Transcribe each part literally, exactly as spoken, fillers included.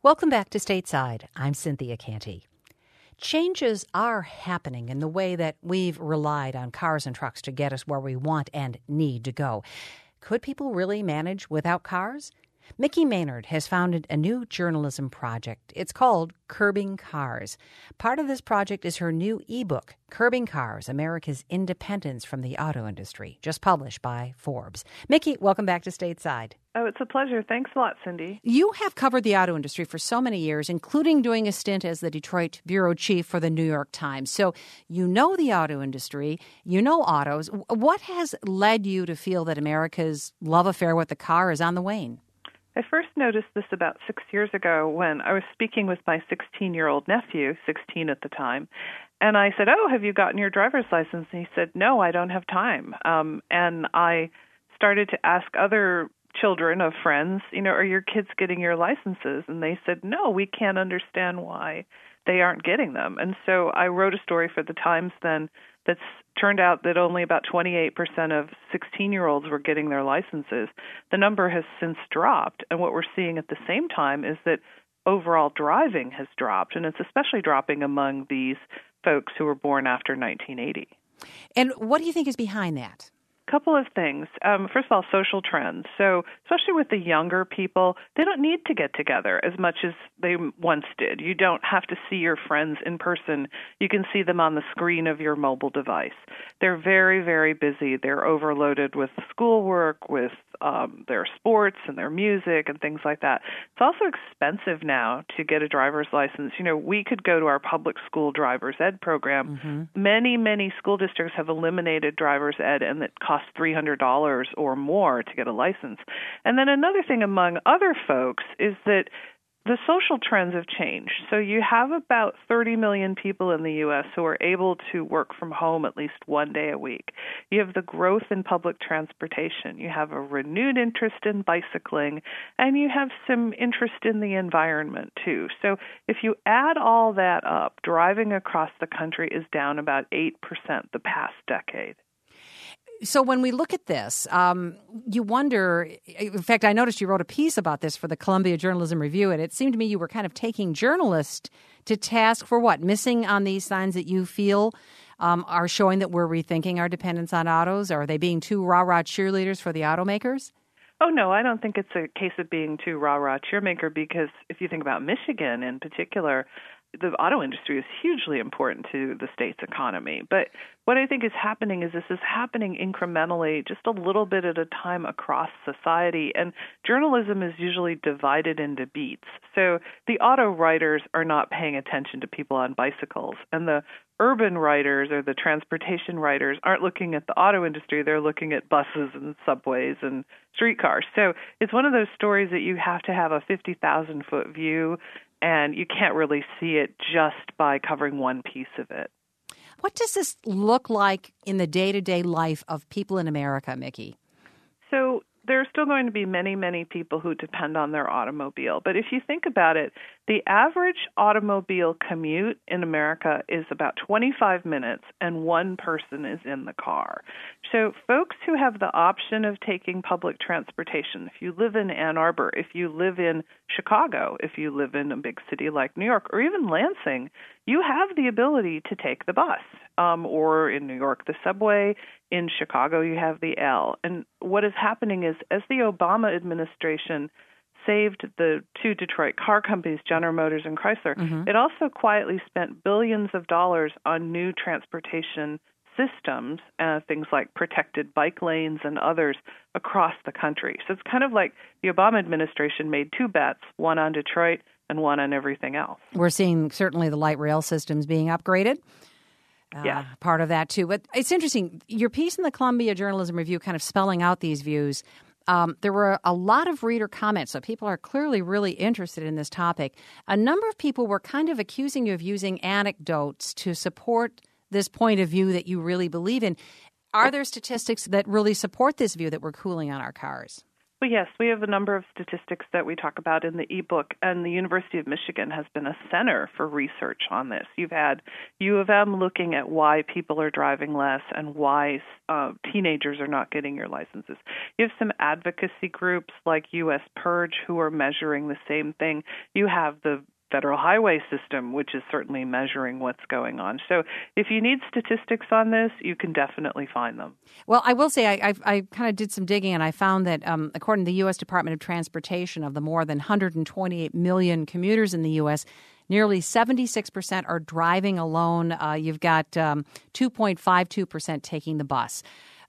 Welcome back to Stateside. I'm Cynthia Canty. Changes are happening in the way that we've relied on cars and trucks to get us where we want and need to go. Could people really manage without cars? Mickey Maynard has founded a new journalism project. It's called Curbing Cars. Part of this project is her new ebook, Curbing Cars, America's Independence from the Auto Industry, just published by Forbes. Mickey, welcome back to Stateside. Oh, it's a pleasure. Thanks a lot, Cindy. You have covered the auto industry for so many years, including doing a stint as the Detroit bureau chief for the New York Times. So you know the auto industry, you know autos. What has led you to feel that America's love affair with the car is on the wane? I first noticed this about six years ago when I was speaking with my sixteen-year-old nephew, sixteen at the time, and I said, oh, have you gotten your driver's license? And he said, no, I don't have time. Um, and I started to ask other children of friends, you know, are your kids getting your licenses? And they said, no, we can't understand why they aren't getting them. And so I wrote a story for the Times then that's turned out that only about twenty-eight percent of sixteen-year-olds were getting their licenses. The number has since dropped, and what we're seeing at the same time is that overall driving has dropped, and it's especially dropping among these folks who were born after nineteen eighty. And what do you think is behind that? Couple of things. Um, first of all, social trends. So especially with the younger people, they don't need to get together as much as they once did. You don't have to see your friends in person. You can see them on the screen of your mobile device. They're very, very busy. They're overloaded with schoolwork, with um, their sports and their music and things like that. It's also expensive now to get a driver's license. You know, we could go to our public school driver's ed program. Mm-hmm. Many, many school districts have eliminated driver's ed, and it costs three hundred dollars or more to get a license. And then another thing among other folks is that the social trends have changed. So you have about thirty million people in the U S who are able to work from home at least one day a week. You have the growth in public transportation. You have a renewed interest in bicycling, and you have some interest in the environment too. So if you add all that up, driving across the country is down about eight percent the past decade. So when we look at this, um, you wonder, in fact, I noticed you wrote a piece about this for the Columbia Journalism Review, and it seemed to me you were kind of taking journalists to task for what? Missing on these signs that you feel um, are showing that we're rethinking our dependence on autos? Or are they being too rah-rah cheerleaders for the automakers? Oh, no, I don't think it's a case of being too rah-rah cheermaker, because if you think about Michigan in particular, the auto industry is hugely important to the state's economy. But what I think is happening is this is happening incrementally, just a little bit at a time across society. And journalism is usually divided into beats. So the auto writers are not paying attention to people on bicycles. And the urban writers or the transportation writers aren't looking at the auto industry. They're looking at buses and subways and streetcars. So it's one of those stories that you have to have a fifty thousand foot view, and you can't really see it just by covering one piece of it. What does this look like in the day-to-day life of people in America, Mickey? So there are still going to be many, many people who depend on their automobile. But if you think about it, the average automobile commute in America is about twenty-five minutes, and one person is in the car. So folks who have the option of taking public transportation, if you live in Ann Arbor, if you live in Chicago, if you live in a big city like New York, or even Lansing, you have the ability to take the bus, um, or in New York, the subway. In Chicago, you have the L. And what is happening is, as the Obama administration saved the two Detroit car companies, General Motors and Chrysler, mm-hmm. it also quietly spent billions of dollars on new transportation systems, uh, things like protected bike lanes and others across the country. So it's kind of like the Obama administration made two bets, one on Detroit and one on everything else. We're seeing certainly the light rail systems being upgraded. Uh, yeah. Part of that, too. But it's interesting. Your piece in the Columbia Journalism Review kind of spelling out these views. Um, there were a lot of reader comments, so people are clearly really interested in this topic. A number of people were kind of accusing you of using anecdotes to support this point of view that you really believe in. Are there statistics that really support this view that we're cooling on our cars? Well, yes, we have a number of statistics that we talk about in the ebook, and the University of Michigan has been a center for research on this. You've had U of M looking at why people are driving less and why uh, teenagers are not getting your licenses. You have some advocacy groups like U S Purge who are measuring the same thing. You have the Federal Highway System, which is certainly measuring what's going on. So if you need statistics on this, you can definitely find them. Well, I will say I, I, I kind of did some digging, and I found that um, according to the U S Department of Transportation, of the more than one hundred twenty-eight million commuters in the U S, nearly seventy-six percent are driving alone. Uh, you've got um, two point five two percent taking the bus.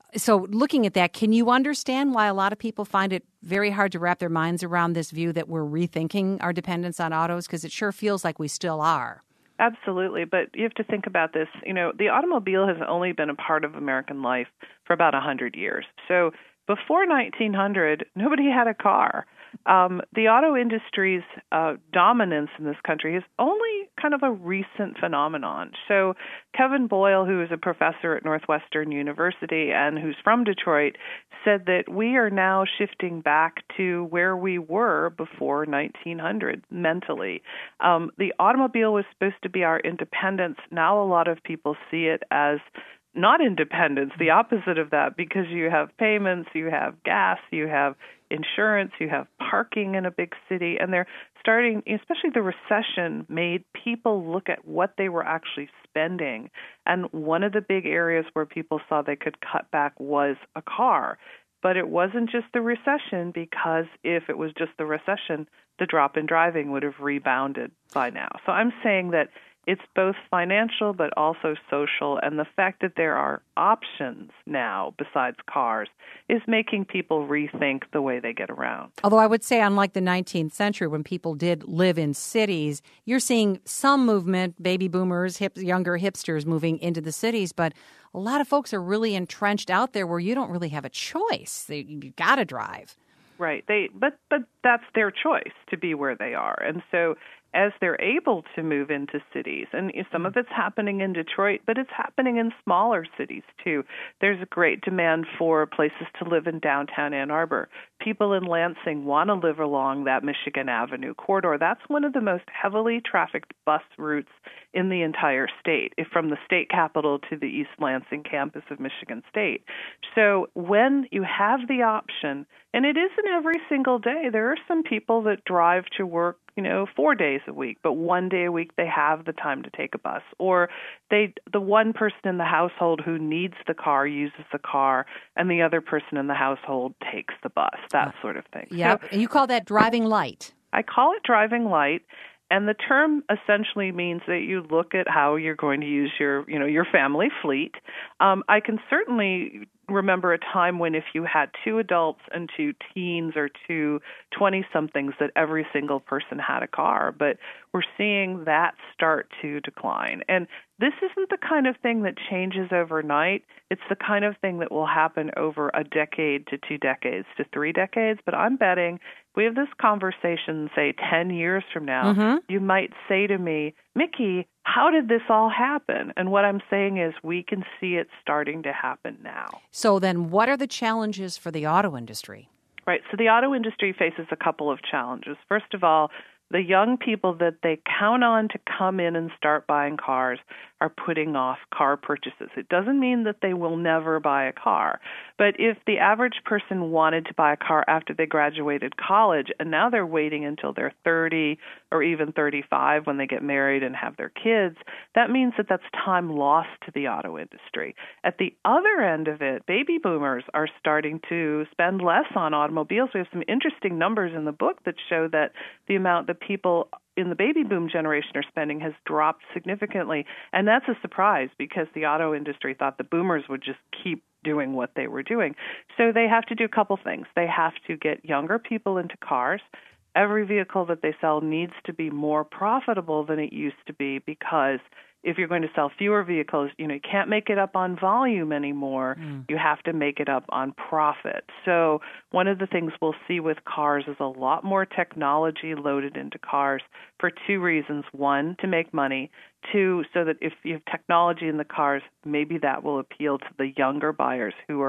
So looking at that, can you understand why a lot of people find it very hard to wrap their minds around this view that we're rethinking our dependence on autos? Because it sure feels like we still are. Absolutely, but you have to think about this. You know, the automobile has only been a part of American life for about one hundred years. So before nineteen hundred, nobody had a car. Um, the auto industry's uh, dominance in this country is only kind of a recent phenomenon. So Kevin Boyle, who is a professor at Northwestern University and who's from Detroit, said that we are now shifting back to where we were before nineteen hundred mentally. Um, the automobile was supposed to be our independence. Now a lot of people see it as not independence, the opposite of that, because you have payments, you have gas, you have insurance, you have parking in a big city, and they're starting, especially the recession, made people look at what they were actually spending. And one of the big areas where people saw they could cut back was a car. But it wasn't just the recession, because if it was just the recession, the drop in driving would have rebounded by now. So I'm saying that it's both financial but also social, and the fact that there are options now besides cars is making people rethink the way they get around. Although I would say, unlike the nineteenth century when people did live in cities, you're seeing some movement, baby boomers, hip, younger hipsters moving into the cities, but a lot of folks are really entrenched out there where you don't really have a choice. You've got to drive. Right. They, but but that's their choice to be where they are. And so as they're able to move into cities, and some of it's happening in Detroit, but it's happening in smaller cities too. There's a great demand for places to live in downtown Ann Arbor. People in Lansing want to live along that Michigan Avenue corridor. That's one of the most heavily trafficked bus routes in the entire state, from the state capitol to the East Lansing campus of Michigan State. So when you have the option, and it isn't every single day, there are some people that drive to work, you know, four days a week, but one day a week they have the time to take a bus. Or they, the one person in the household who needs the car uses the car, and the other person in the household takes the bus, that sort of thing. Yeah, So, and you call that driving light. I call it driving light. And the term essentially means that you look at how you're going to use your, you know, your family fleet. Um, I can certainly remember a time when if you had two adults and two teens or two twenty-somethings that every single person had a car. But we're seeing that start to decline. And this isn't the kind of thing that changes overnight. It's the kind of thing that will happen over a decade to two decades to three decades. But I'm betting if we have this conversation, say, ten years from now, mm-hmm. you might say to me, Mickey, how did this all happen? And what I'm saying is we can see it starting to happen now. So then what are the challenges for the auto industry? Right. So the auto industry faces a couple of challenges. First of all, the young people that they count on to come in and start buying cars are putting off car purchases. It doesn't mean that they will never buy a car. But if the average person wanted to buy a car after they graduated college, and now they're waiting until they're thirty or even thirty-five when they get married and have their kids, that means that that's time lost to the auto industry. At the other end of it, baby boomers are starting to spend less on automobiles. We have some interesting numbers in the book that show that the amount that people in the baby boom generation are spending has dropped significantly. And that's a surprise because the auto industry thought the boomers would just keep doing what they were doing. So they have to do a couple things. They have to get younger people into cars. Every vehicle that they sell needs to be more profitable than it used to be, because if you're going to sell fewer vehicles, you know, you can't make it up on volume anymore. Mm. You have to make it up on profit. So one of the things we'll see with cars is a lot more technology loaded into cars for two reasons. One, to make money. Two, so that if you have technology in the cars, maybe that will appeal to the younger buyers who are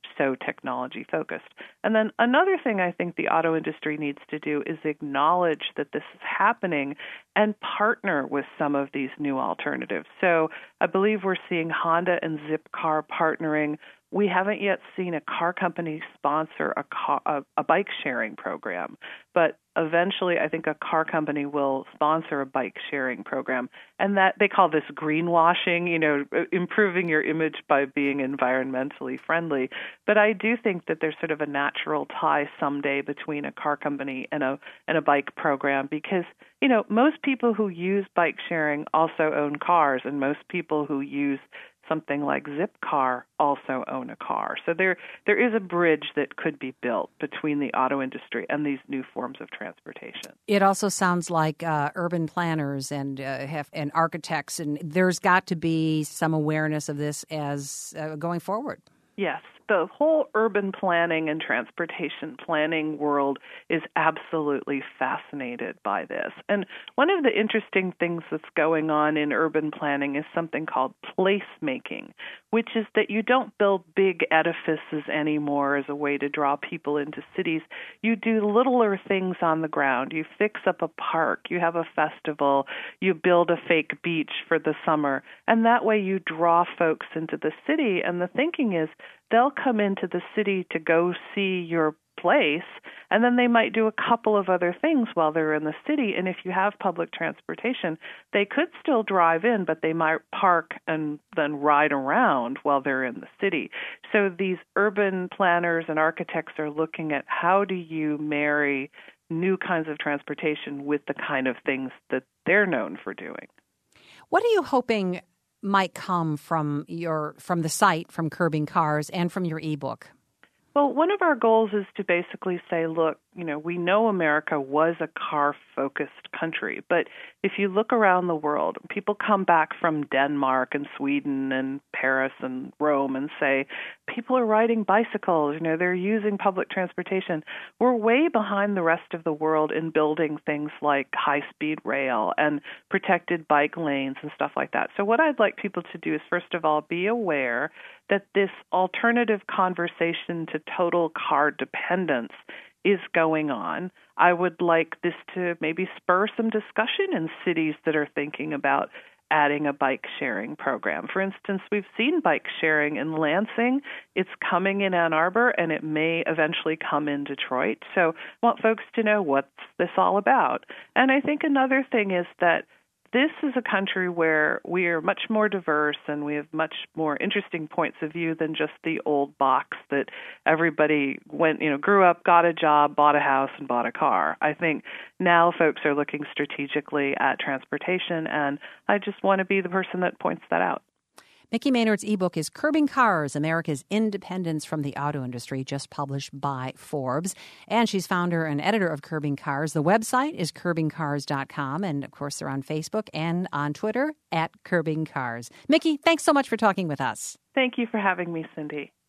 so technology focused. And then another thing I think the auto industry needs to do is acknowledge that this is happening and partner with some of these new alternatives. So I believe we're seeing Honda and Zipcar partnering. We haven't yet seen a car company sponsor a, car, a, a bike sharing program, but eventually I think a car company will sponsor a bike sharing program, and that they call this greenwashing, you know, improving your image by being environmentally friendly. But I do think that there's sort of a natural tie someday between a car company and a and a bike program because, you know, most people who use bike sharing also own cars, and most people who use something like Zipcar also own a car. So there there is a bridge that could be built between the auto industry and these new forms of transportation. It also sounds like uh, urban planners and uh, have, and architects, and there's got to be some awareness of this as uh, going forward. Yes. The whole urban planning and transportation planning world is absolutely fascinated by this. And one of the interesting things that's going on in urban planning is something called placemaking, which is that you don't build big edifices anymore as a way to draw people into cities. You do littler things on the ground. You fix up a park. You have a festival. You build a fake beach for the summer. And that way you draw folks into the city. And the thinking is, they'll come into the city to go see your place, and then they might do a couple of other things while they're in the city. And if you have public transportation, they could still drive in, but they might park and then ride around while they're in the city. So these urban planners and architects are looking at how do you marry new kinds of transportation with the kind of things that they're known for doing. What are you hoping might come from your from the site, from Curbing Cars, and from your ebook? Well, one of our goals is to basically say, look, you know, we know America was a car-focused country, but if you look around the world, people come back from Denmark and Sweden and Paris and Rome and say, people are riding bicycles, you know, they're using public transportation. We're way behind the rest of the world in building things like high-speed rail and protected bike lanes and stuff like that. So what I'd like people to do is, first of all, be aware that this alternative conversation to total car dependence is going on. I would like this to maybe spur some discussion in cities that are thinking about adding a bike sharing program. For instance, we've seen bike sharing in Lansing. It's coming in Ann Arbor, and it may eventually come in Detroit. So I want folks to know what's this all about. And I think another thing is that this is a country where we are much more diverse and we have much more interesting points of view than just the old box that everybody went, you know, grew up, got a job, bought a house, and bought a car. I think now folks are looking strategically at transportation, and I just want to be the person that points that out. Mikki Maynard's ebook is Curbing Cars, America's Independence from the Auto Industry, just published by Forbes. And she's founder and editor of Curbing Cars. The website is curbing cars dot com. And, of course, they're on Facebook and on Twitter at Curbing Cars. Mikki, thanks so much for talking with us. Thank you for having me, Cindy.